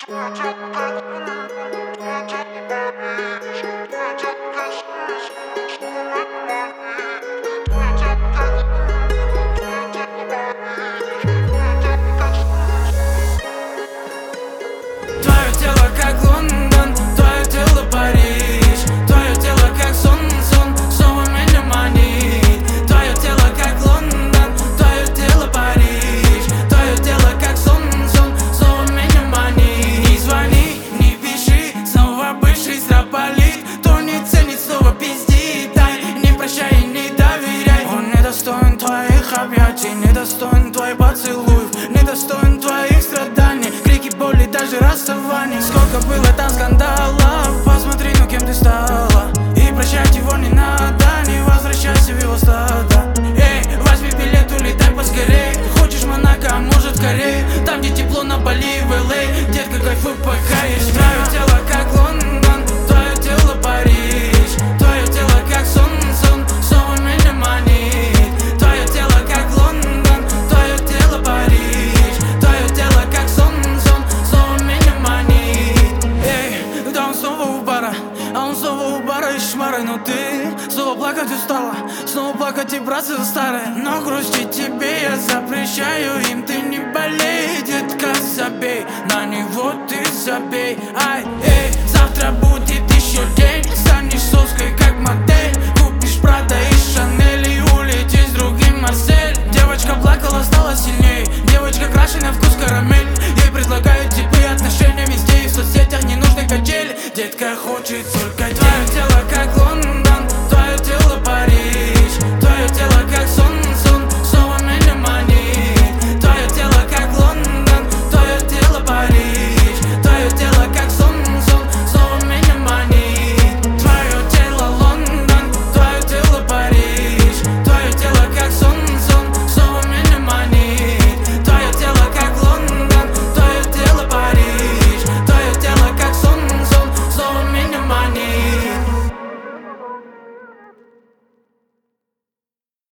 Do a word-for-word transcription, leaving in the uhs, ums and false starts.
Твое тело как Лондон, твое тело Париж, твое тело как сон, сон, снова меня манит. Твое тело как Лондон, твое тело Париж, твое тело как сон, сон, снова меня манит. Не звони, не пиши, снова бывший строполит. Кто не ценит, снова пиздит. Дай, не прощай и не доверяй. Он недостоин твоих объятий, недостоин твоих поцелуев, недостоин твоих страданий, крики боли, даже расставаний. Сколько было там скандалов, посмотри, ну кем ты стала. И прощать его не надо, не возвращайся в его стадо. Эй, возьми билет, улетай поскорей. Хочешь Монако, а может Корея, там где тепло, на Бали, в Эл Эй. Детка, кайфуй пока есть. Твое тело как Лондон, твое тело Париж, твое тело как сон, сон, снова меня манит. Твое тело как Лондон, твое тело Париж, твое тело как сон, сон, снова меня манит. Эй, да он снова у бара, а он снова у бара и шмары. Но ты снова плакать устала, снова плакать и браться за старое. Но грустить тебе я запрещаю, им ты не болей, детка, забей, на него ты забей. Ай, эй, завтра будет еще день, станешь соской как модель, купишь Прада и Шанель и улетишь с другим Марсель. Девочка плакала, стала сильней, девочка краше на вкус карамель. Ей предлагают теплые отношения везде и в соцсетях, не нужны качели. Детка хочет только